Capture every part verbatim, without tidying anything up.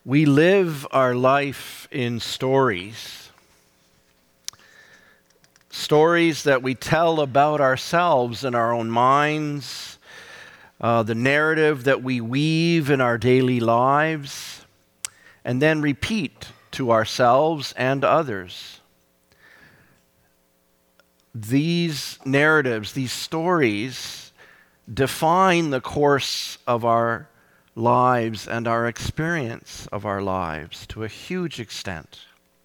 We live our life in stories. Stories that we tell about ourselves in our own minds, uh, the narrative that we weave in our daily lives, and then repeat to ourselves and others. These narratives, these stories, define the course of our lives and our experience of our lives to a huge extent.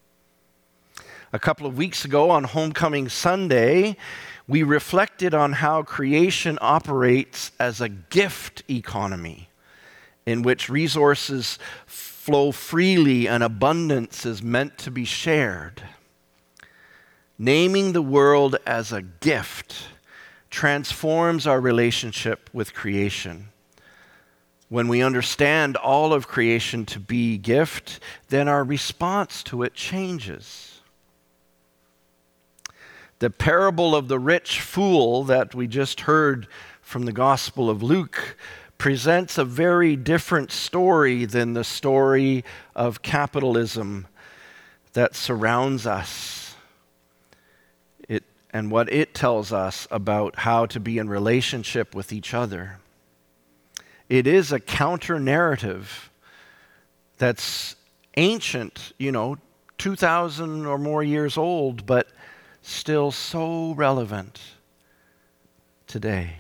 A couple of weeks ago on Homecoming Sunday, we reflected on how creation operates as a gift economy in which resources flow freely and abundance is meant to be shared. Naming the world as a gift transforms our relationship with creation. When we understand all of creation to be gift, then our response to it changes. The parable of the rich fool that we just heard from the Gospel of Luke presents a very different story than the story of capitalism that surrounds us. It, and what it tells us about how to be in relationship with each other. It is a counter-narrative that's ancient, you know, two thousand or more years old, but still so relevant today.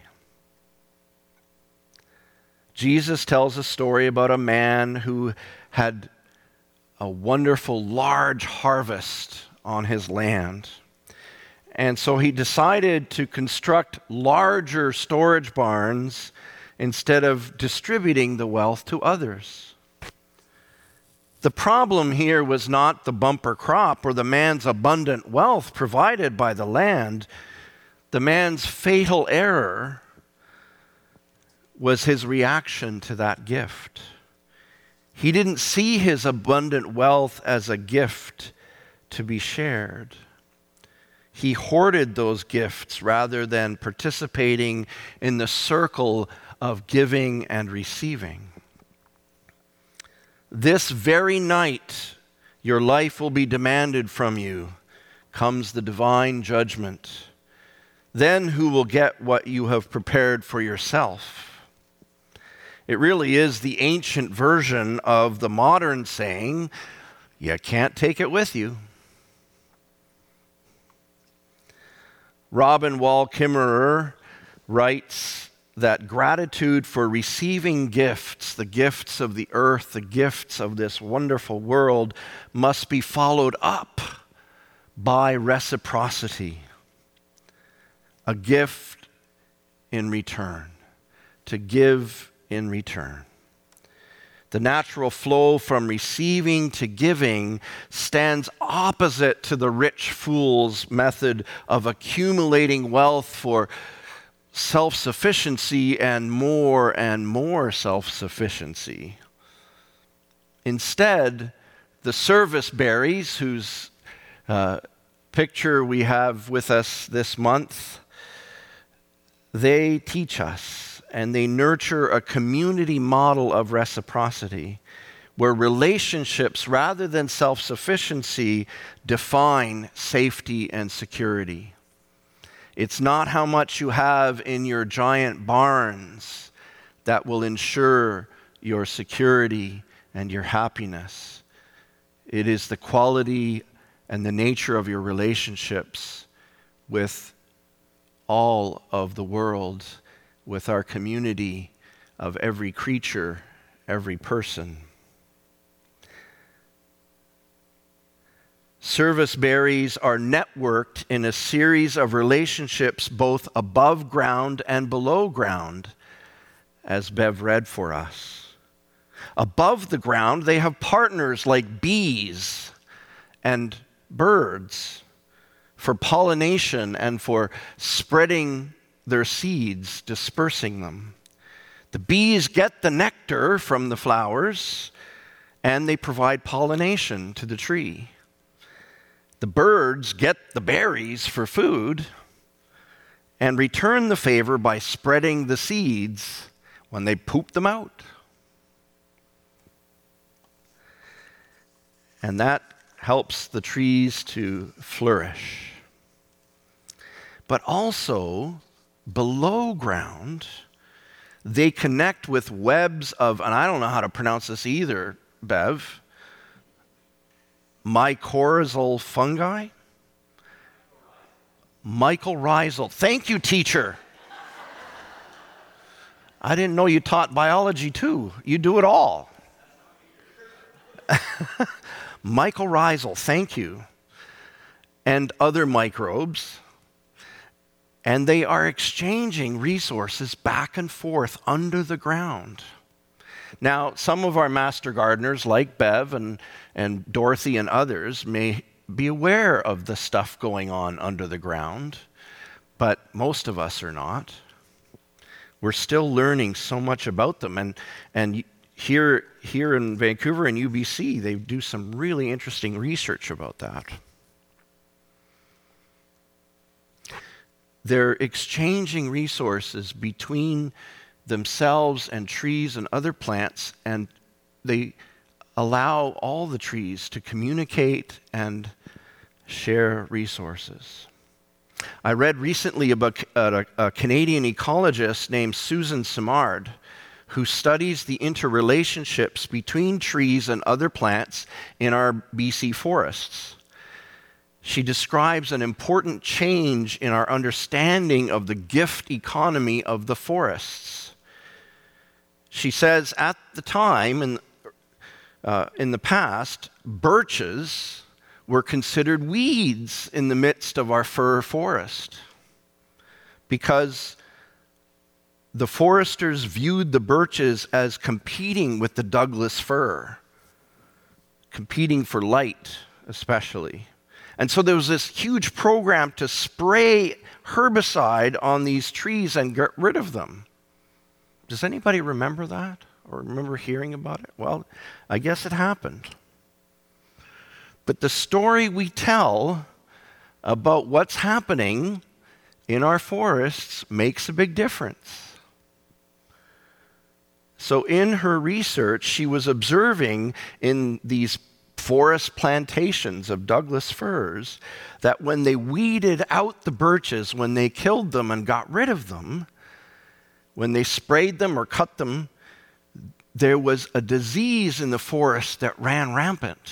Jesus tells a story about a man who had a wonderful large harvest on his land. And so he decided to construct larger storage barns instead of distributing the wealth to others. The problem here was not the bumper crop or the man's abundant wealth provided by the land. The man's fatal error was his reaction to that gift. He didn't see his abundant wealth as a gift to be shared. He hoarded those gifts rather than participating in the circle of giving and receiving. This very night, your life will be demanded from you, comes the divine judgment. Then who will get what you have prepared for yourself? It really is the ancient version of the modern saying, you can't take it with you. Robin Wall Kimmerer writes that gratitude for receiving gifts, the gifts of the earth, the gifts of this wonderful world, must be followed up by reciprocity. A gift in return, to give in return. The natural flow from receiving to giving stands opposite to the rich fool's method of accumulating wealth for self-sufficiency and more and more self-sufficiency. Instead, the Serviceberries, whose uh, picture we have with us this month, they teach us and they nurture a community model of reciprocity where relationships rather than self-sufficiency define safety and security. It's not how much you have in your giant barns that will ensure your security and your happiness. It is the quality and the nature of your relationships with all of the world, with our community of every creature, every person. Serviceberries are networked in a series of relationships both above ground and below ground, as Bev read for us. Above the ground, they have partners like bees and birds for pollination and for spreading their seeds, dispersing them. The bees get the nectar from the flowers, and they provide pollination to the tree. The birds get the berries for food and return the favor by spreading the seeds when they poop them out. And that helps the trees to flourish. But also, below ground, they connect with webs of, and I don't know how to pronounce this either, Bev, mycorrhizal fungi? Mycorrhizal. Thank you, teacher. I didn't know you taught biology too. You do it all. Mycorrhizal, thank you. And other microbes. And they are exchanging resources back and forth under the ground. Now, some of our master gardeners, like Bev and, and Dorothy and others, may be aware of the stuff going on under the ground, but most of us are not. We're still learning so much about them. And, and here, here in Vancouver and U B C, they do some really interesting research about that. They're exchanging resources between themselves and trees and other plants, and they allow all the trees to communicate and share resources. I read recently about a, a Canadian ecologist named Susan Simard, who studies the interrelationships between trees and other plants in our B C forests. She describes an important change in our understanding of the gift economy of the forests. She says at the time, in, uh, in the past, birches were considered weeds in the midst of our fir forest because the foresters viewed the birches as competing with the Douglas fir, competing for light especially. And so there was this huge program to spray herbicide on these trees and get rid of them. Does anybody remember that or remember hearing about it? Well, I guess it happened. But the story we tell about what's happening in our forests makes a big difference. So in her research, she was observing in these forest plantations of Douglas firs that when they weeded out the birches, when they killed them and got rid of them, when they sprayed them or cut them, there was a disease in the forest that ran rampant.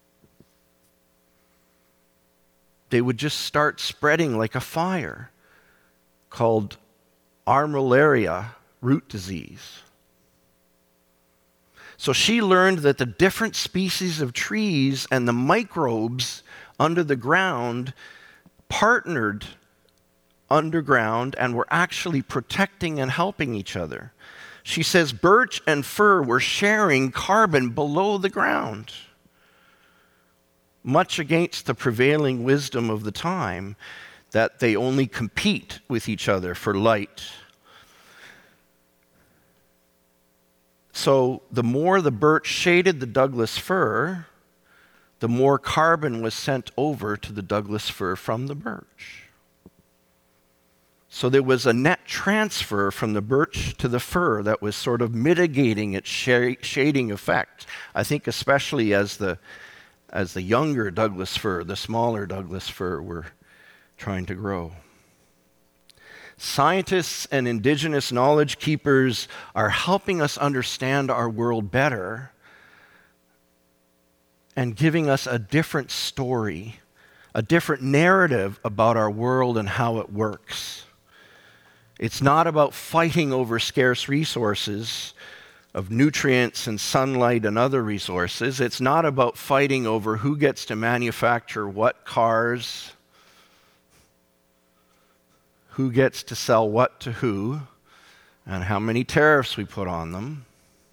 They would just start spreading like a fire called armillaria root disease. So she learned that the different species of trees and the microbes under the ground partnered underground and were actually protecting and helping each other. She says birch and fir were sharing carbon below the ground, much against the prevailing wisdom of the time that they only compete with each other for light. So the more the birch shaded the Douglas fir, the more carbon was sent over to the Douglas fir from the birch. So there was a net transfer from the birch to the fir that was sort of mitigating its shading effect. I think especially as the as the younger Douglas fir, the smaller Douglas fir, were trying to grow. Scientists and indigenous knowledge keepers are helping us understand our world better and giving us a different story, a different narrative about our world and how it works. It's not about fighting over scarce resources of nutrients and sunlight and other resources. It's not about fighting over who gets to manufacture what cars, who gets to sell what to who, and how many tariffs we put on them.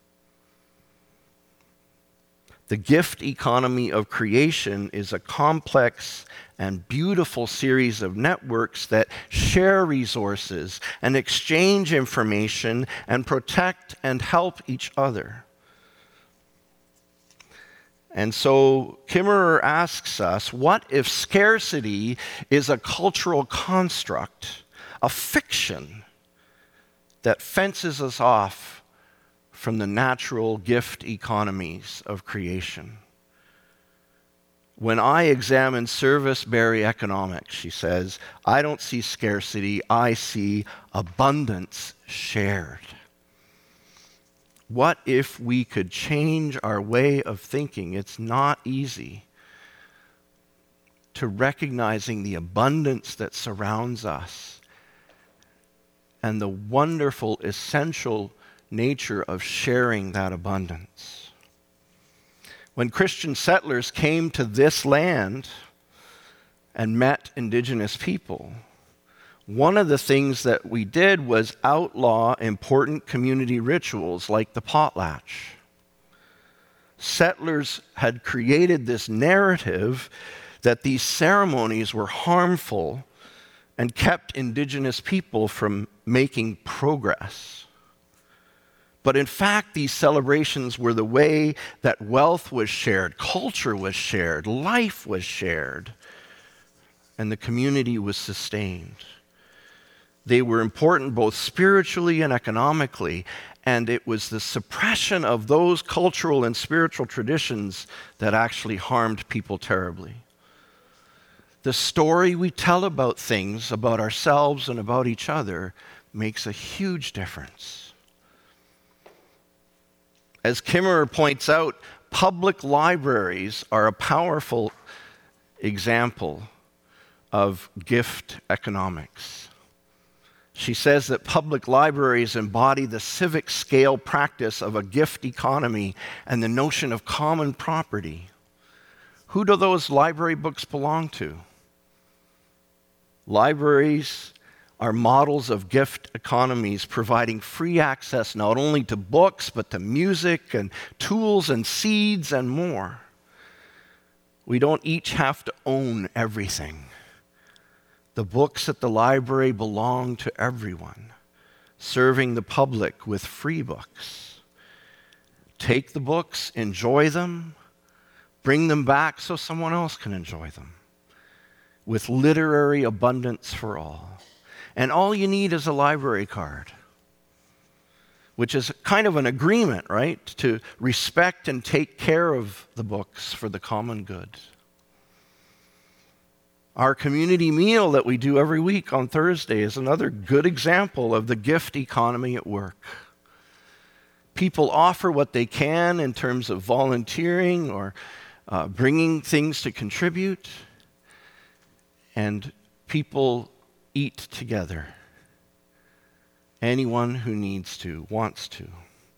The gift economy of creation is a complex and beautiful series of networks that share resources and exchange information and protect and help each other. And so Kimmerer asks us, what if scarcity is a cultural construct, a fiction that fences us off from the natural gift economies of creation? When I examine service-berry economics, she says, I don't see scarcity, I see abundance shared. What if we could change our way of thinking? It's not easy. To recognizing the abundance that surrounds us and the wonderful, essential nature of sharing that abundance. When Christian settlers came to this land and met indigenous people, one of the things that we did was outlaw important community rituals like the potlatch. Settlers had created this narrative that these ceremonies were harmful and kept indigenous people from making progress. But in fact, these celebrations were the way that wealth was shared, culture was shared, life was shared, and the community was sustained. They were important both spiritually and economically, and it was the suppression of those cultural and spiritual traditions that actually harmed people terribly. The story we tell about things, about ourselves and about each other, makes a huge difference. As Kimmerer points out, public libraries are a powerful example of gift economics. She says that public libraries embody the civic scale practice of a gift economy and the notion of common property. Who do those library books belong to? Libraries are models of gift economies, providing free access not only to books, but to music and tools and seeds and more. We don't each have to own everything. The books at the library belong to everyone, serving the public with free books. Take the books, enjoy them, bring them back so someone else can enjoy them, with literary abundance for all. And all you need is a library card, which is kind of an agreement, right, to respect and take care of the books for the common good. Our community meal that we do every week on Thursday is another good example of the gift economy at work. People offer what they can in terms of volunteering or uh, bringing things to contribute, and people eat together. Anyone who needs to, wants to.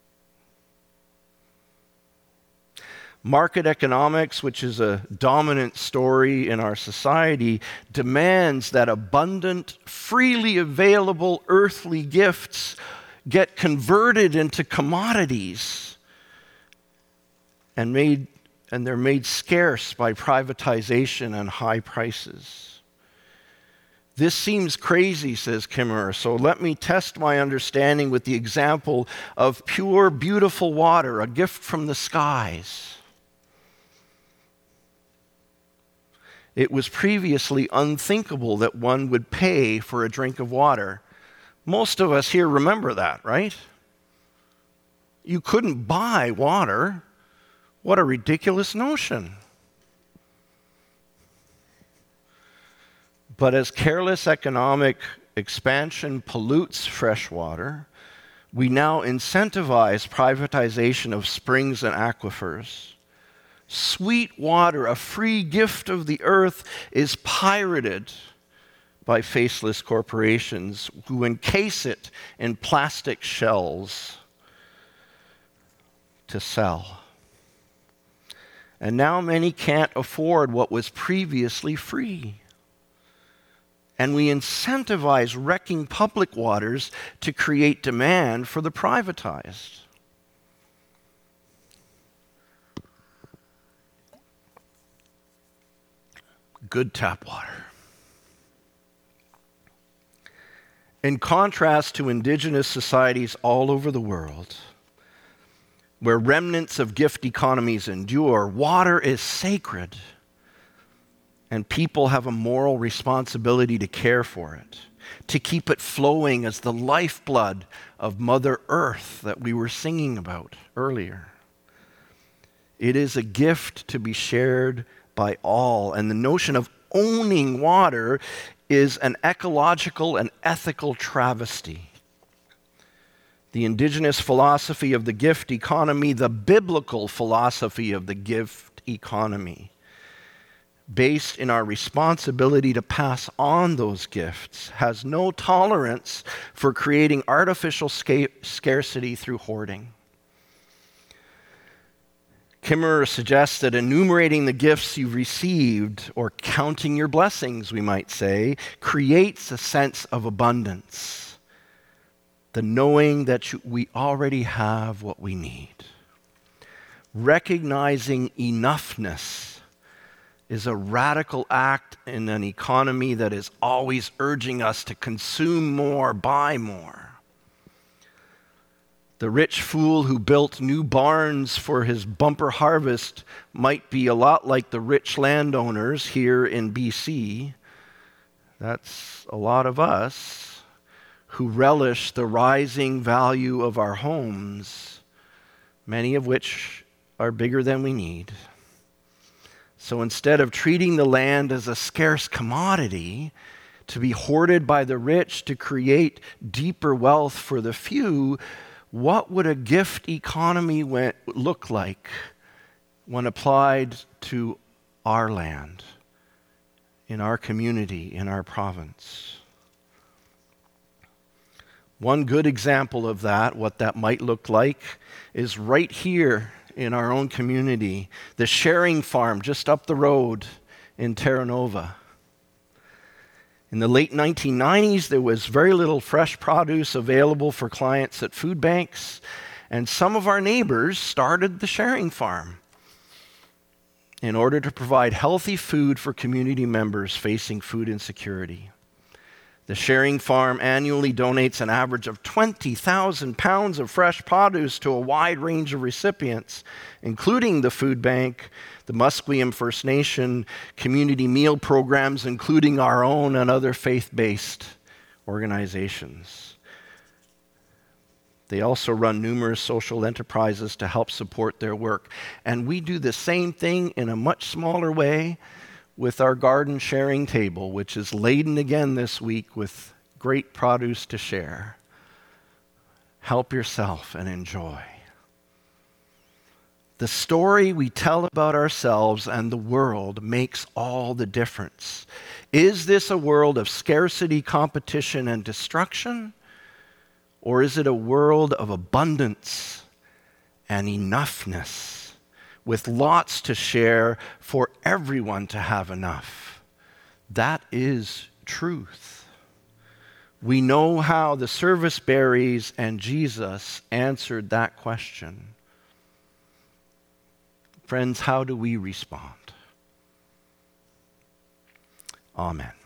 Market economics, which is a dominant story in our society, demands that abundant, freely available earthly gifts get converted into commodities and made and they're made scarce by privatization and high prices. This seems crazy, says Kimmerer, so let me test my understanding with the example of pure, beautiful water, a gift from the skies. It was previously unthinkable that one would pay for a drink of water. Most of us here remember that, right? You couldn't buy water. What a ridiculous notion. But as careless economic expansion pollutes fresh water, we now incentivize privatization of springs and aquifers. Sweet water, a free gift of the earth, is pirated by faceless corporations who encase it in plastic shells to sell. And now many can't afford what was previously free. And we incentivize wrecking public waters to create demand for the privatized. Good tap water. In contrast to indigenous societies all over the world, where remnants of gift economies endure, water is sacred, and people have a moral responsibility to care for it, to keep it flowing as the lifeblood of Mother Earth that we were singing about earlier. It is a gift to be shared by all. And the notion of owning water is an ecological and ethical travesty. The indigenous philosophy of the gift economy, the biblical philosophy of the gift economy, based in our responsibility to pass on those gifts, has no tolerance for creating artificial sca- scarcity through hoarding. Kimmerer suggests that enumerating the gifts you've received, or counting your blessings, we might say, creates a sense of abundance. The knowing that you, we already have what we need. Recognizing enoughness is a radical act in an economy that is always urging us to consume more, buy more. The rich fool who built new barns for his bumper harvest might be a lot like the rich landowners here in B C. That's a lot of us who relish the rising value of our homes, many of which are bigger than we need. So instead of treating the land as a scarce commodity to be hoarded by the rich to create deeper wealth for the few, what would a gift economy went, look like when applied to our land, in our community, in our province? One good example of that, what that might look like, is right here in our own community, the Sharing Farm just up the road in Terra Nova. In the late nineteen nineties, there was very little fresh produce available for clients at food banks, and some of our neighbors started the Sharing Farm in order to provide healthy food for community members facing food insecurity. The Sharing Farm annually donates an average of twenty thousand pounds of fresh produce to a wide range of recipients, including the food bank, the Musqueam First Nation, community meal programs, including our own, and other faith-based organizations. They also run numerous social enterprises to help support their work. And we do the same thing in a much smaller way with our garden sharing table, which is laden again this week with great produce to share. Help yourself and enjoy. The story we tell about ourselves and the world makes all the difference. Is this a world of scarcity, competition, and destruction? Or is it a world of abundance and enoughness, with lots to share for everyone to have enough? That is truth. We know how the service berries and Jesus answered that question. Friends, how do we respond? Amen.